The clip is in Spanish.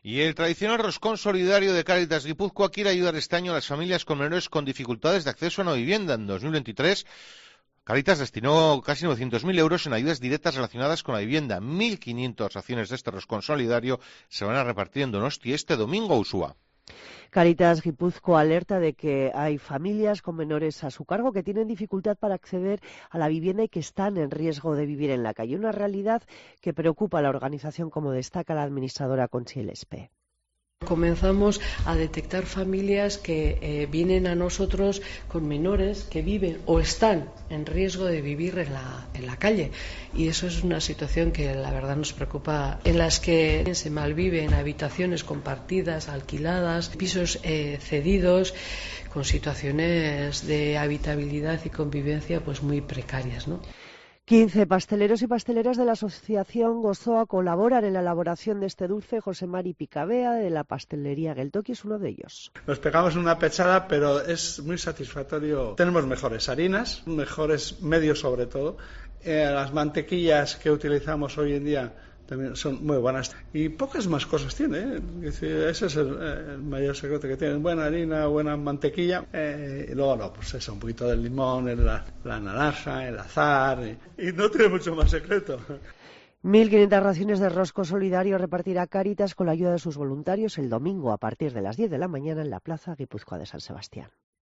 Y el tradicional roscón solidario de Cáritas Guipúzcoa quiere ayudar este año a las familias con menores con dificultades de acceso a una vivienda. En 2023, Cáritas destinó casi 900.000 euros en ayudas directas relacionadas con la vivienda. 1.500 raciones de este roscón solidario se van a repartir en Donosti este domingo, Uxúa. Cáritas Guipúzcoa alerta de que hay familias con menores a su cargo que tienen dificultad para acceder a la vivienda y que están en riesgo de vivir en la calle. Una realidad que preocupa a la organización, como destaca la administradora Conchi Lespe. Comenzamos a detectar familias que vienen a nosotros con menores que viven o están en riesgo de vivir en la calle, y eso es una situación que la verdad nos preocupa, en las que se malviven habitaciones compartidas, alquiladas, pisos cedidos, con situaciones de habitabilidad y convivencia pues muy precarias, ¿no? 15 pasteleros y pasteleras de la asociación Gozoa colaboran en la elaboración de este dulce. José Mari Picabea, de la pastelería Geltoki, es uno de ellos. Nos pegamos una pechada, pero es muy satisfactorio. Tenemos mejores harinas, mejores medios sobre todo. Las mantequillas que utilizamos hoy en día también son muy buenas, y pocas más cosas tiene, ¿eh? Es decir, ese es el mayor secreto que tienen: buena harina, buena mantequilla, y luego no, pues eso, un poquito de limón, la naranja, el azahar, y no tiene mucho más secreto. 1.500 raciones de rosco solidario repartirá Cáritas con la ayuda de sus voluntarios el domingo a partir de las 10 de la mañana en la Plaza Guipúzcoa de San Sebastián.